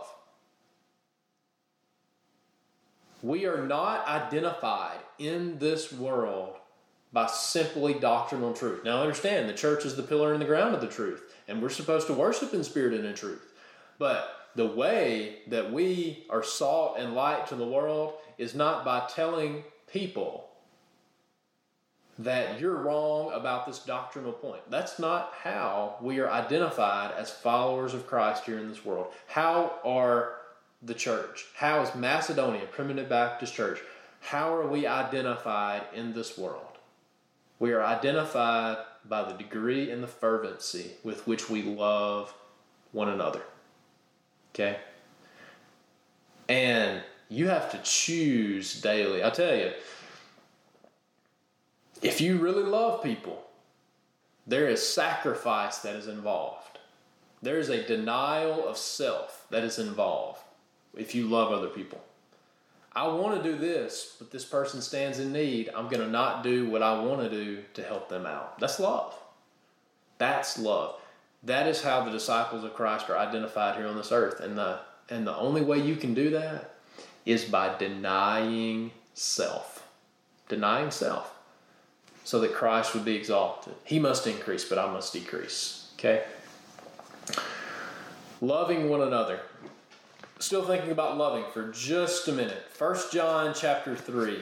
We are not identified in this world by simply doctrinal truth. Now understand, the church is the pillar and the ground of the truth, and we're supposed to worship in spirit and in truth. But the way that we are salt and light to the world is not by telling people that you're wrong about this doctrinal point. That's not how we are identified as followers of Christ here in this world. How are the church, how is Macedonia, Primitive Baptist Church, how are we identified in this world? We are identified by the degree and the fervency with which we love one another. Okay? And you have to choose daily. I tell you, if you really love people, there is sacrifice that is involved. There is a denial of self that is involved if you love other people. I want to do this, but this person stands in need. I'm going to not do what I want to do to help them out. That's love. That's love. That is how the disciples of Christ are identified here on this earth. And the, and the only way you can do that is by denying self. Denying self. So that Christ would be exalted. He must increase, but I must decrease. Okay? Loving one another. Still thinking about loving for just a minute. First John chapter three.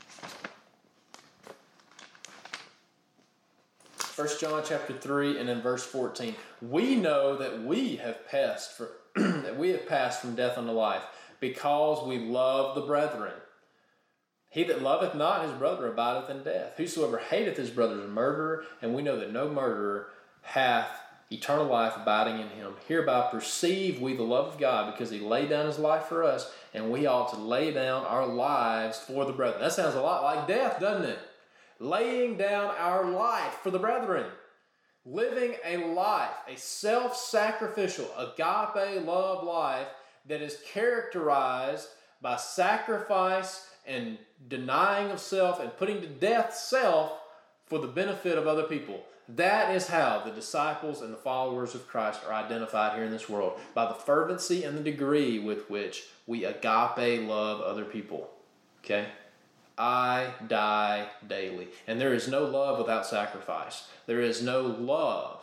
First John chapter three and in verse fourteen. We know that we have passed for that we have passed from death unto life, because we love the brethren. He that loveth not his brother abideth in death. Whosoever hateth his brother is a murderer, and we know that no murderer hath eternal life abiding in him. Hereby perceive we the love of God, because he laid down his life for us, and we ought to lay down our lives for the brethren. That sounds a lot like death, doesn't it? Laying down our life for the brethren. living a life, a self-sacrificial, agape love life that is characterized by sacrifice and denying of self and putting to death self for the benefit of other people. That is how the disciples and the followers of Christ are identified here in this world, by the fervency and the degree with which we agape love other people. Okay? I die daily. And there is no love without sacrifice. There is no love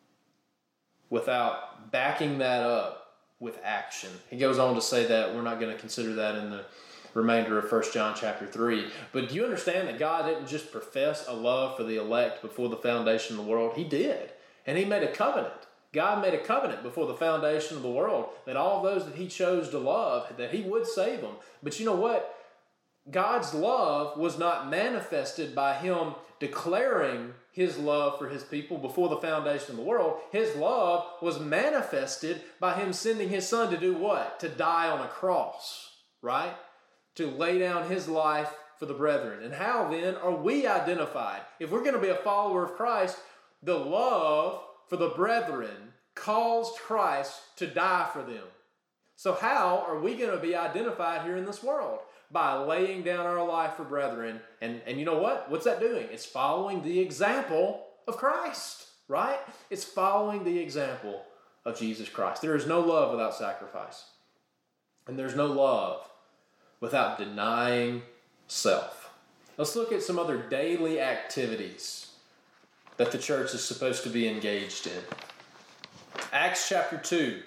without backing that up with action. He goes on to say that. We're not going to consider that in the remainder of First John chapter three. But do you understand that God didn't just profess a love for the elect before the foundation of the world? He did. And he made a covenant. God made a covenant before the foundation of the world that all those that he chose to love, that he would save them. But you know what? God's love was not manifested by him declaring his love for his people before the foundation of the world. His love was manifested by him sending his son to do what? To die on a cross, right? To lay down his life for the brethren. And how then are we identified? If we're going to be a follower of Christ, the love for the brethren caused Christ to die for them. So how are we going to be identified here in this world? By laying down our life for brethren. And, and you know what? What's that doing? It's following the example of Christ, right? It's following the example of Jesus Christ. There is no love without sacrifice. And there's no love without denying self. Let's look at some other daily activities that the church is supposed to be engaged in. Acts chapter two.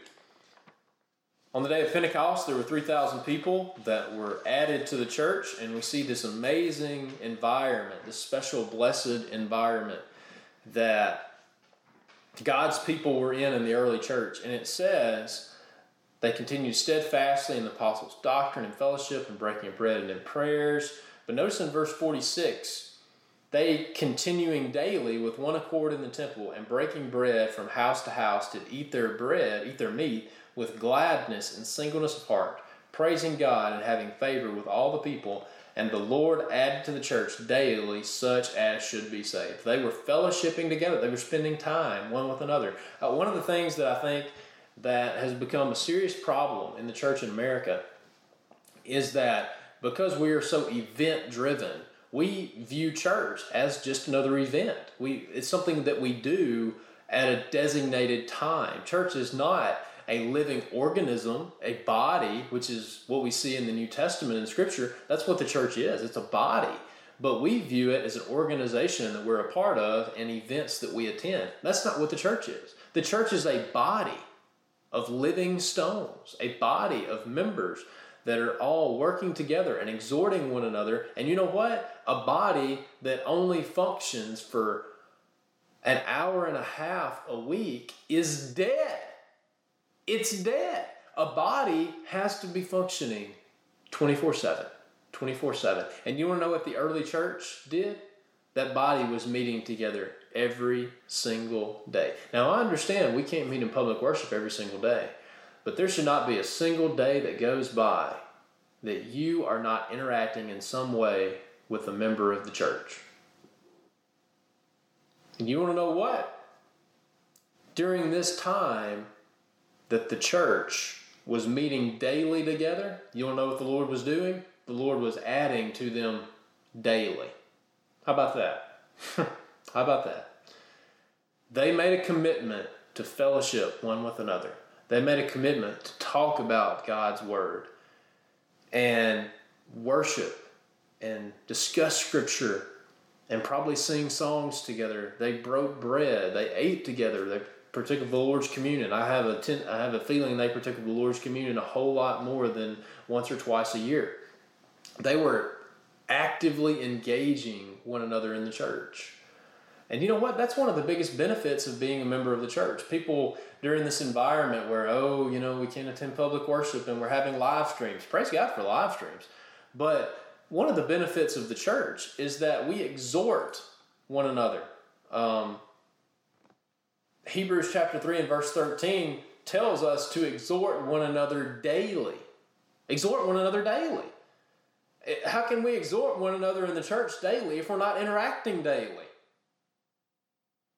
On the day of Pentecost, there were three thousand people that were added to the church, and we see this amazing environment, this special blessed environment that God's people were in in the early church. And it says they continued steadfastly in the apostles' doctrine and fellowship and breaking of bread and in prayers. But notice in verse forty-six, they continuing daily with one accord in the temple and breaking bread from house to house did eat their bread, eat their meat, with gladness and singleness of heart, praising God and having favor with all the people. And the Lord added to the church daily such as should be saved. They were fellowshipping together. They were spending time one with another. Uh, one of the things that I think that has become a serious problem in the church in America is that because we are so event-driven, we view church as just another event. We It's something that we do at a designated time. Church is not a living organism, a body, which is what we see in the New Testament in Scripture. That's what the church is. It's a body. But we view it as an organization that we're a part of and events that we attend. That's not what the church is. The church is a body of living stones, a body of members that are all working together and exhorting one another. And you know what? A body that only functions for an hour and a half a week is dead. It's dead. A body has to be functioning twenty-four seven. twenty-four seven. And you want to know what the early church did? That body was meeting together every single day. Now, I understand we can't meet in public worship every single day, but there should not be a single day that goes by that you are not interacting in some way with a member of the church. And you want to know what? During this time that the church was meeting daily together, you want to know what the Lord was doing? The Lord was adding to them daily. How about that? How about that? They made a commitment to fellowship one with another. They made a commitment to talk about God's Word and worship and discuss Scripture and probably sing songs together. They broke bread. They ate together. They partook of the Lord's communion. I have a ten, I have a feeling they partook of the Lord's communion a whole lot more than once or twice a year. They were actively engaging one another in the church. And you know what? That's one of the biggest benefits of being a member of the church. People during this environment where, oh, you know, we can't attend public worship and we're having live streams. Praise God for live streams. But one of the benefits of the church is that we exhort one another. Um, Hebrews chapter three and verse thirteen tells us to exhort one another daily. Exhort one another daily. How can we exhort one another in the church daily if we're not interacting daily?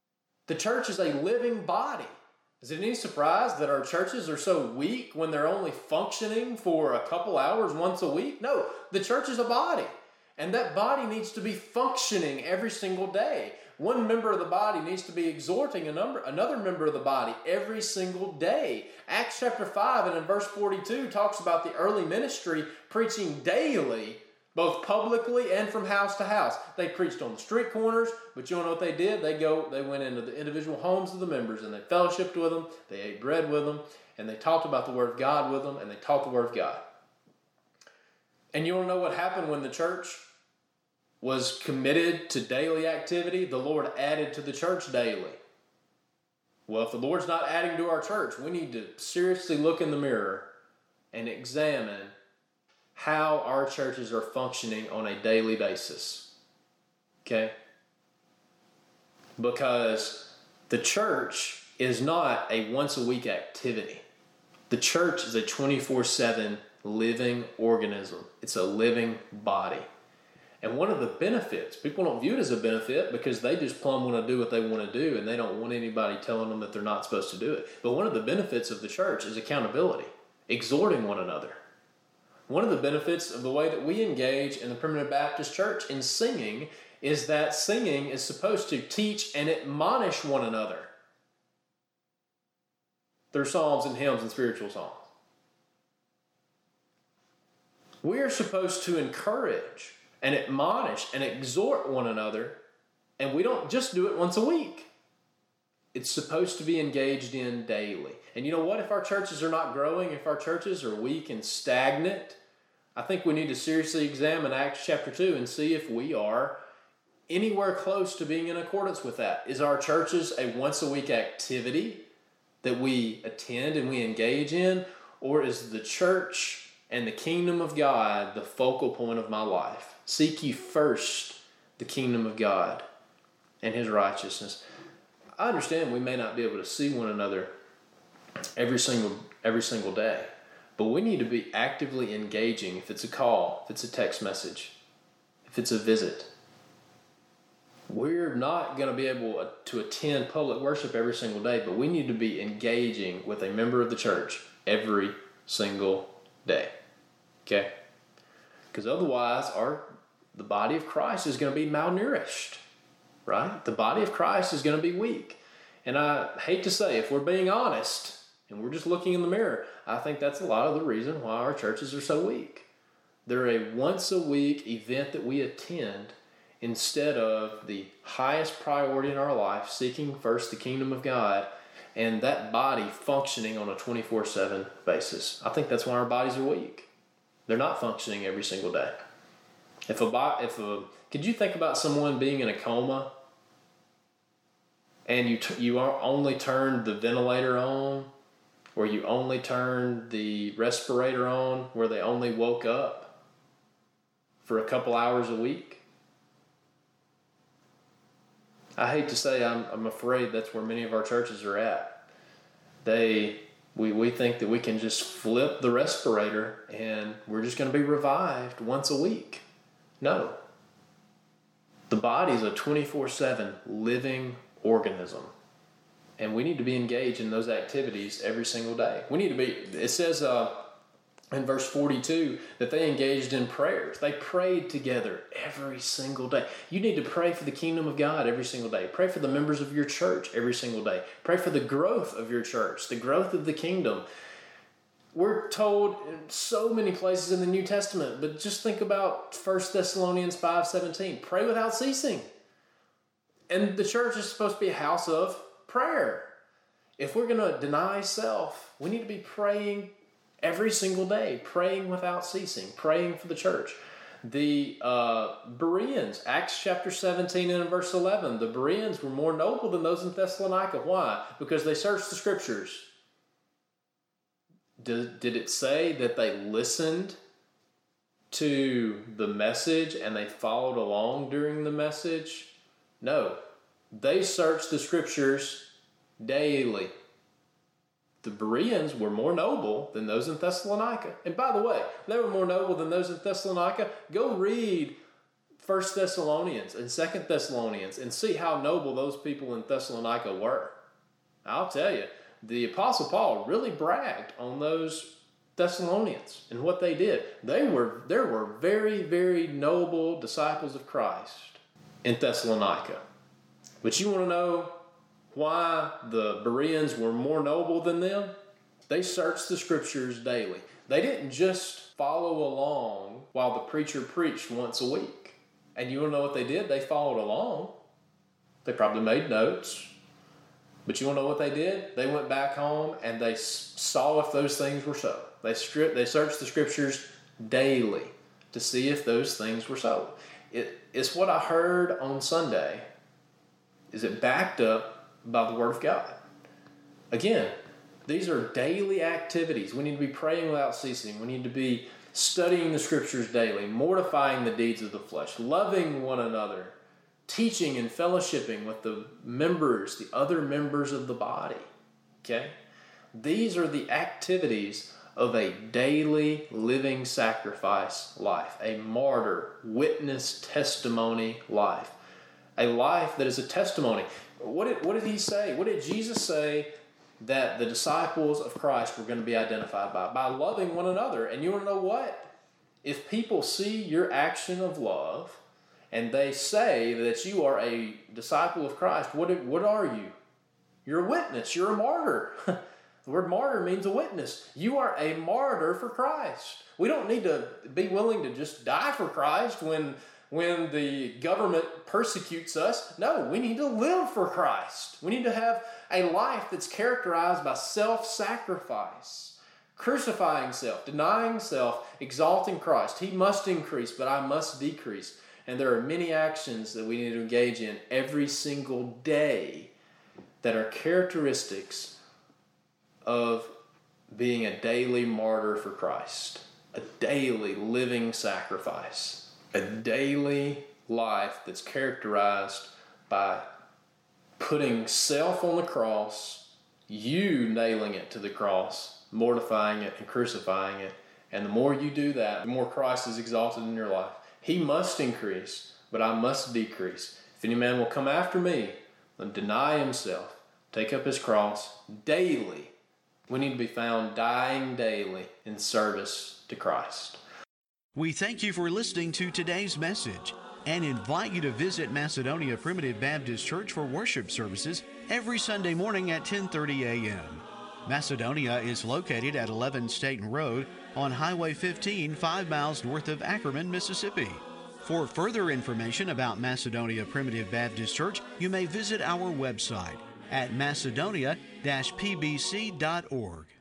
The church is a living body. Is it any surprise that our churches are so weak when they're only functioning for a couple hours once a week? No, the church is a body, and that body needs to be functioning every single day. One member of the body needs to be exhorting a number, another member of the body every single day. Acts chapter five and in verse forty-two talks about the early ministry preaching daily, both publicly and from house to house. They preached on the street corners, but you know what they did? They go, they went into the individual homes of the members and they fellowshiped with them, they ate bread with them, and they talked about the Word of God with them, and they taught the Word of God. And you want to know what happened when the church was committed to daily activity? The Lord added to the church daily. Well, if the Lord's not adding to our church, we need to seriously look in the mirror and examine how our churches are functioning on a daily basis. Okay? Because the church is not a once a week activity. The church is a twenty-four seven living organism. It's a living body. And one of the benefits, people don't view it as a benefit because they just plumb want to do what they want to do and they don't want anybody telling them that they're not supposed to do it. But one of the benefits of the church is accountability, exhorting one another. One of the benefits of the way that we engage in the Primitive Baptist Church in singing is that singing is supposed to teach and admonish one another through psalms and hymns and spiritual songs. We are supposed to encourage and admonish and exhort one another, and we don't just do it once a week. It's supposed to be engaged in daily. And you know what? If our churches are not growing, if our churches are weak and stagnant, I think we need to seriously examine Acts chapter two and see if we are anywhere close to being in accordance with that. Is our churches a once a week activity that we attend and we engage in? Or is the church and the kingdom of God the focal point of my life? Seek ye first the kingdom of God and His righteousness. I understand we may not be able to see one another every single every single day, but we need to be actively engaging. If it's a call, if it's a text message, if it's a visit, we're not going to be able to attend public worship every single day, but we need to be engaging with a member of the church every single day. Okay? Because otherwise, our the body of Christ is going to be malnourished, right? The body of Christ is going to be weak. And I hate to say, if we're being honest and we're just looking in the mirror, I think that's a lot of the reason why our churches are so weak. They're a once a week event that we attend instead of the highest priority in our life, seeking first the kingdom of God and that body functioning on a twenty-four seven basis. I think that's why our bodies are weak. They're not functioning every single day. If a, if a, could you think about someone being in a coma and you t- you only turned the ventilator on, or you only turned the respirator on, where they only woke up for a couple hours a week? I hate to say, I'm I'm afraid that's where many of our churches are at. They we we think that we can just flip the respirator and we're just going to be revived once a week. No. The body is a twenty-four seven living organism. And we need to be engaged in those activities every single day. We need to be, it says uh, in verse forty-two that they engaged in prayers. They prayed together every single day. You need to pray for the kingdom of God every single day. Pray for the members of your church every single day. Pray for the growth of your church, the growth of the kingdom. We're told in so many places in the New Testament, but just think about First Thessalonians five seventeen. Pray without ceasing. And the church is supposed to be a house of prayer. If we're going to deny self, we need to be praying every single day, praying without ceasing, praying for the church. The uh, Bereans, Acts chapter seventeen and verse eleven, the Bereans were more noble than those in Thessalonica. Why? Because they searched the scriptures. Did, did it say that they listened to the message and they followed along during the message? No. They searched the scriptures daily. The Bereans were more noble than those in Thessalonica. And by the way, they were more noble than those in Thessalonica. Go read First Thessalonians and Second Thessalonians and see how noble those people in Thessalonica were. I'll tell you, the Apostle Paul really bragged on those Thessalonians and what they did. They were there were very, very noble disciples of Christ in Thessalonica. But you want to know why the Bereans were more noble than them? They searched the scriptures daily. They didn't just follow along while the preacher preached once a week. And you want to know what they did? They followed along. They probably made notes. But you want to know what they did? They went back home and they saw if those things were so. They stripped, they searched the scriptures daily to see if those things were so. It, it's what I heard on Sunday. Is it backed up by the Word of God? Again, these are daily activities. We need to be praying without ceasing. We need to be studying the scriptures daily, mortifying the deeds of the flesh, loving one another, teaching and fellowshipping with the members, the other members of the body. Okay? These are the activities of a daily living sacrifice life, a martyr, witness, testimony life, a life that is a testimony. What did, what did he say? What did Jesus say that the disciples of Christ were going to be identified by? By loving one another. And you want to know what? If people see your action of love and they say that you are a disciple of Christ, what, what are you? You're a witness. You're a martyr. The word martyr means a witness. You are a martyr for Christ. We don't need to be willing to just die for Christ when, when the government persecutes us. No, we need to live for Christ. We need to have a life that's characterized by self-sacrifice, crucifying self, denying self, exalting Christ. He must increase, but I must decrease. And there are many actions that we need to engage in every single day that are characteristics of being a daily martyr for Christ, a daily living sacrifice, a daily life that's characterized by putting self on the cross, you nailing it to the cross, mortifying it and crucifying it. And the more you do that, the more Christ is exalted in your life. He must increase, but I must decrease. If any man will come after me, then deny himself, take up his cross daily. We need to be found dying daily in service to Christ.
We thank you for listening to today's message and invite you to visit Macedonia Primitive Baptist Church for worship services every Sunday morning at ten thirty a.m. Macedonia is located at eleven Staten Road on Highway fifteen, five miles north of Ackerman, Mississippi. For further information about Macedonia Primitive Baptist Church, you may visit our website at macedonia dash p b c dot org.